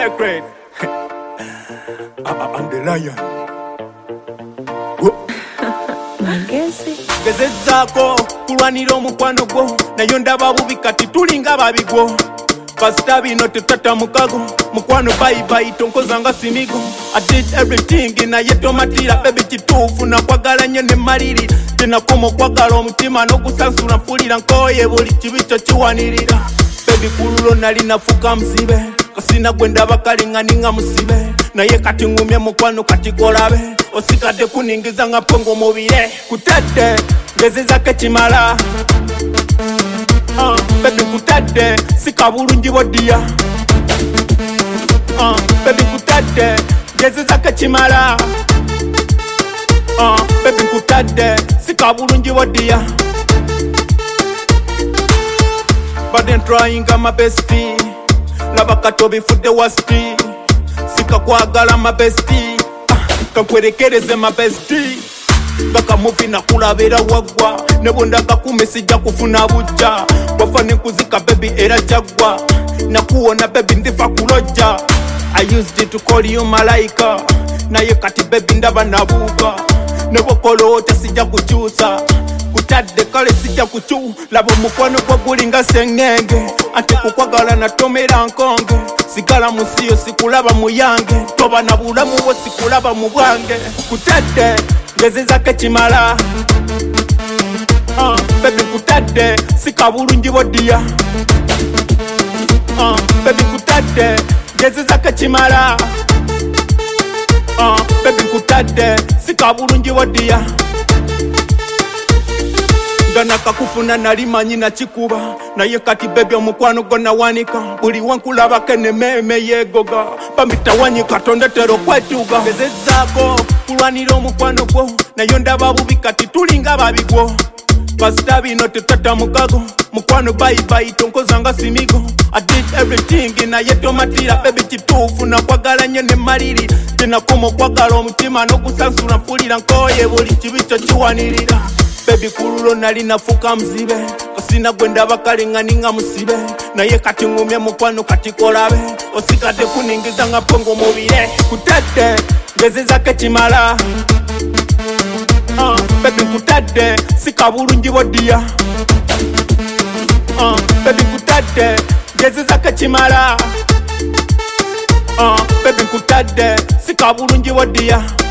secret. I'm the lion. Gezezaako kulwanira omukwano gwo nayo ndaba bubi kati tulinga babigwo kasita bino tetata mukago mukwano bayibayi tonkozanga simigo I did everything naye tomatira baby kituufu nakwagala nnyo ne maliri tenakoma okwagala omutima n'okusansula mpulira nkoye buli kibi kyo kiwanirira baby kululo nali nafuka musibe kasina gwe ndaba kalinganinga musibe naye kati ngumye mukwano kati kolabe osikadde kuningiza nga pongo mubire kutadde ngezezako ekimala baby kutadde sika bulungi bodiya baby kutadde ngezezako ekimala baby kutadde sika bulungi bodiya but I'm trying my best laba katobi fudde wasti sika kwagala my bestie kakwerekereze my bestie baka muvi nakulabera wagwa nebondaga kumesijja kufuna bujja wafa nekuzika baby era jagwa nakuwona baby ndifa kuloja I used it to call you malaika naye kati baby ndaba nabuuka nebokoloota sijja kukyusa kutadde kale sijja kuchu laba omukwano gwa gulinga sengenge ante kukwagala natomera nkonge sigala musiyo sikulaba muyange toba na bulamu bwo sikulaba mu bwange kutadde ngezezako ekimala baby kutadde sika bulungi bodiya baby kutadde ngezezako ekimala baby kutadde sika bulungi bodiya nakakufuna nali manyi nakikuba naye kati baby omukwano gonna wanika buli wankulabako enememe yegoga bambitawanyika tondetera okwetuga gezezaako kulwanira omukwano gwo nayo ndaba bubi kati tulinga babigwo kasita bino tetata mukago mukwano bayibayi tonkozanga simigo I did everything naye tomatira baby kituufu nakwagala nnyo ne maliri tenakoma okwagala omutima n'okusansula mpulira nkoye buli kibi kyo kiwanirira baby kululo nali nafuka musibe kasina gwe ndaba kalinganinga musibe naye kati ngumye mukwano kati kolabe osikadde kuningiza nga pongo mubire kutadde ngezezako ekimala baby kutadde sika bulungi bodiya baby kutadde ngezezako ekimala baby kutadde sika bulungi bodiya